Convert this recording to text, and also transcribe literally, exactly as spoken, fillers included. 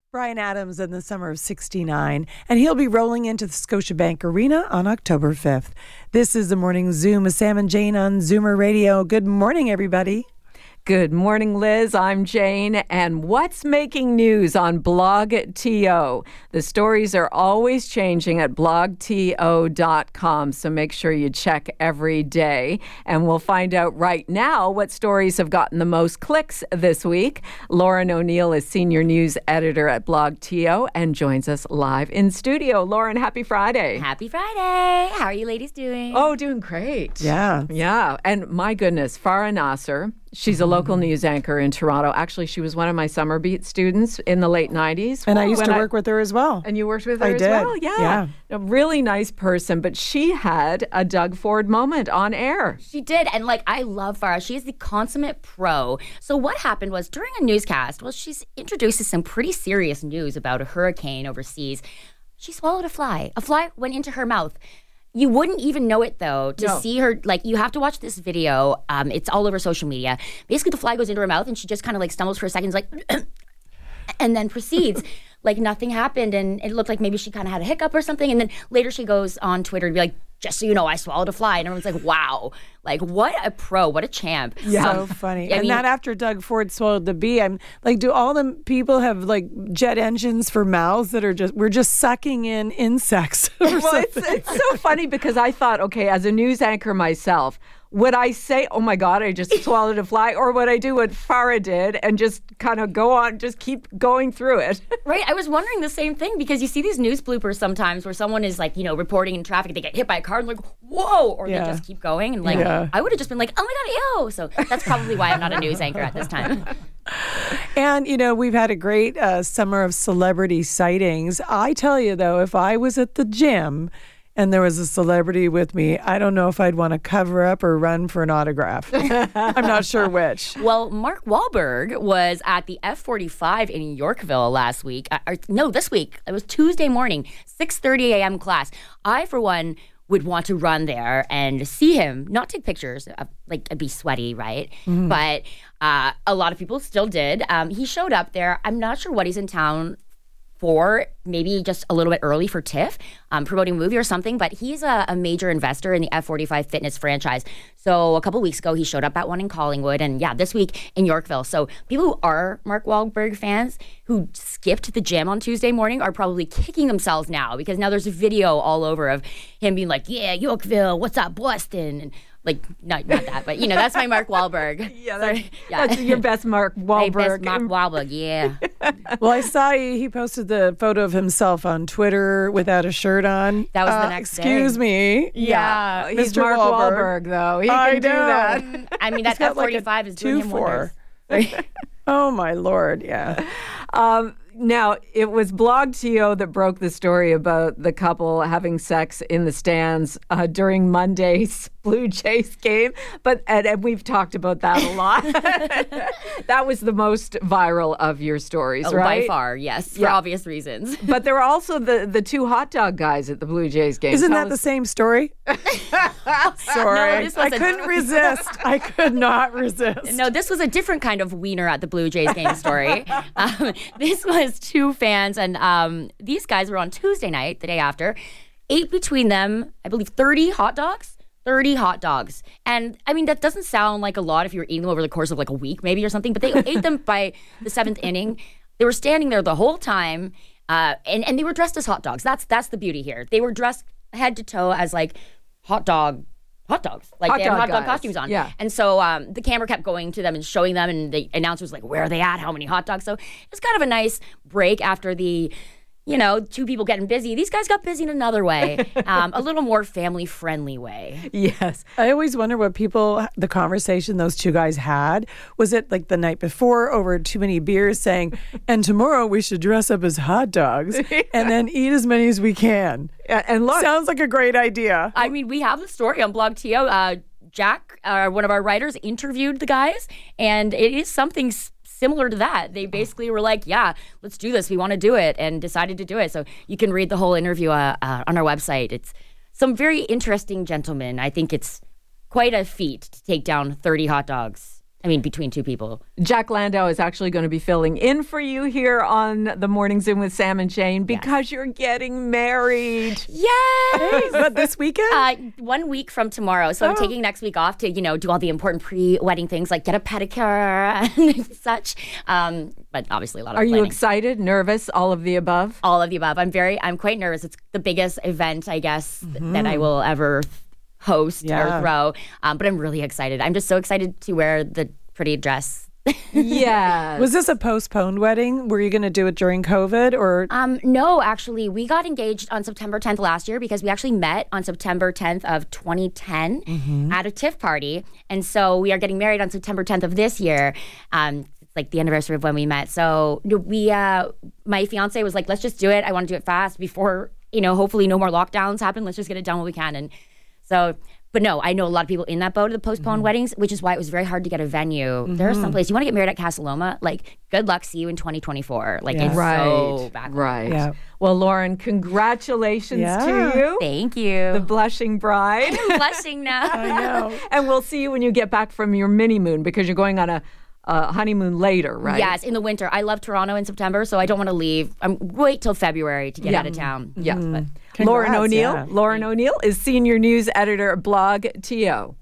Bryan Adams in the summer of sixty-nine, and he'll be rolling into the Scotiabank Arena on October fifth. This is the Morning Zoom with Sam and Jane on Zoomer Radio. Good morning, everybody. Good morning, Liz. I'm Jane. And what's making news on Blog T O? The stories are always changing at blog T O dot com, so make sure you check every day. And we'll find out right now what stories have gotten the most clicks this week. Lauren O'Neill is senior news editor at Blog T O and joins us live in studio. Lauren, happy Friday. Happy Friday. How are you ladies doing? Oh, doing great. Yeah. Yeah. And my goodness, Farah Nasser. She's a local news anchor in Toronto. Actually, she was one of my summer beat students in the late nineties. And I used to I, work with her as well. And you worked with her I as did. well? Yeah. Yeah. A really nice person, but she had a Doug Ford moment on air. She did. And like, I love Farah. She is the consummate pro. So what happened was during a newscast, well, she's introduced some pretty serious news about a hurricane overseas. She swallowed a fly. A fly went into her mouth. You wouldn't even know it, though, to No. see her, like, you have to watch this video. Um, it's all over social media. Basically, the fly goes into her mouth, and she just kind of, like, stumbles for a second, like, and then proceeds like nothing happened, and it looked like maybe she kind of had a hiccup or something, and then later she goes on Twitter to be like, just so you know, I swallowed a fly, and everyone's like, wow, like, what a pro, what a champ. Yeah. Um, So funny. I and mean- that after Doug Ford swallowed the bee, I'm like, do all the people have like jet engines for mouths that are just, we're just sucking in insects? or Well, it's, something? it's so funny because I thought, okay, as a news anchor myself, would I say, oh my God, I just swallowed a fly? Or would I do what Farah did and just kind of go on, just keep going through it? Right, I was wondering the same thing because you see these news bloopers sometimes where someone is like, you know, reporting in traffic, they get hit by a car and like, whoa, or Yeah. they just keep going. And like, Yeah. I would have just been like, oh my God, ew. So that's probably why I'm not a news anchor at this time. And, you know, we've had a great uh, summer of celebrity sightings. I tell you, though, if I was at the gym and there was a celebrity with me, I don't know if I'd want to cover up or run for an autograph. I'm not sure which. Well, Mark Wahlberg was at the F forty-five in Yorkville last week. Uh, or, no, this week. It was Tuesday morning, six thirty a.m. class. I, for one, would want to run there and see him, not take pictures, uh, like it'd be sweaty, right? Mm-hmm. But uh, a lot of people still did. Um, he showed up there. I'm not sure what he's in town for, maybe just a little bit early for TIFF, um, promoting a movie or something, but he's a, a major investor in the F forty-five fitness franchise. So a couple weeks ago, he showed up at one in Collingwood, and yeah, this week in Yorkville. So people who are Mark Wahlberg fans who skipped the gym on Tuesday morning are probably kicking themselves now because now there's a video all over of him being like, yeah, Yorkville, what's up, Boston? And like, not, not that, but you know, that's my Mark Wahlberg. Yeah, So, that's, that's your best Mark My Wahlberg. best Mark Wahlberg, yeah. Well, I saw he, he posted the photo of himself on Twitter without a shirt on. That was the Uh, next day. Excuse me. Yeah, he's Mister Mark Wahlberg. Wahlberg, though. He I can do know. that. I mean, He's that got F like a forty-five is doing him two four. wonders. Oh, my Lord. Yeah. Um, now, it was Blog T O that broke the story about the couple having sex in the stands uh, during Monday's Blue Jays game. But and, and we've talked about that a lot. That was the most viral of your stories, Oh, right? by far, yes, for Yeah. obvious reasons. But there were also the, the two hot dog guys at the Blue Jays game. Isn't Tell that the us- same story? Sorry. No, this I was a- couldn't resist. I could not resist. No, this was a different kind of wiener at the Blue Jays game story. um, this was two fans, and um, these guys were on Tuesday night, the day after, ate between them, I believe, thirty hot dogs. thirty hot dogs. And I mean, that doesn't sound like a lot if you're eating them over the course of like a week maybe or something, but they ate them by the seventh inning. They were standing there the whole time, uh, and, and they were dressed as hot dogs. That's that's the beauty here. They were dressed head to toe as like hot dog hot dogs. Like Hot they had dog hot dog guys. costumes on. Yeah. And so um, the camera kept going to them and showing them, and the announcer was like, where are they at? How many hot dogs? So it was kind of a nice break after the, you know, two people getting busy. These guys got busy in another way, um, a little more family-friendly way. Yes. I always wonder what people, the conversation those two guys had. Was it like the night before over too many beers saying, and tomorrow we should dress up as hot dogs and then eat as many as we can? Yeah, and look, Sounds like a great idea. I mean, we have the story on Blog T O. Uh, Jack, uh, one of our writers, interviewed the guys, and it is something s- similar to that. They basically were like, yeah, let's do this. We want to do it, and decided to do it. So you can read the whole interview uh, uh, on our website. It's some very interesting gentlemen. I think it's quite a feat to take down thirty hot dogs I mean, between two people. Jack Landau is actually going to be filling in for you here on the Morning Zoom with Sam and Jane because yes. you're getting married. Yes! But this weekend? Uh, one week from tomorrow. So oh. I'm taking next week off to, you know, do all the important pre-wedding things like get a pedicure and such. Um, but obviously a lot of Are planning. You excited, nervous, all of the above? All of the above. I'm very, I'm quite nervous. It's the biggest event, I guess, mm-hmm. that I will ever host yeah. or throw. Um, but I'm really excited. I'm just so excited to wear the pretty dress. Yeah. Was this a postponed wedding? Were you going to do it during COVID or? Um, no, actually, we got engaged on September tenth last year because we actually met on September tenth of twenty ten mm-hmm. at a TIFF party. And so we are getting married on September tenth of this year. Um, it's like the anniversary of when we met. So we, uh, my fiance was like, let's just do it. I want to do it fast before, you know, hopefully no more lockdowns happen. Let's just get it done when we can. And so, but no, I know a lot of people in that boat of the postponed mm-hmm. weddings, which is why it was very hard to get a venue. Mm-hmm. There are some places, you want to get married at Casa Loma, like, good luck, see you in twenty twenty-four. Like, yeah. it's right. so back. Right. Yeah. Well, Lauren, congratulations yeah. to you. Thank you. The blushing bride. I'm blushing now. I know. And we'll see you when you get back from your mini moon because you're going on a Uh, honeymoon later, right? Yes, in the winter. I love Toronto in September, so I don't want to leave. I'm wait till February to get yeah. out of town. Yeah. Mm. Lauren Congrats, O'Neill. yeah. Lauren O'Neill is senior news editor at Blog T O.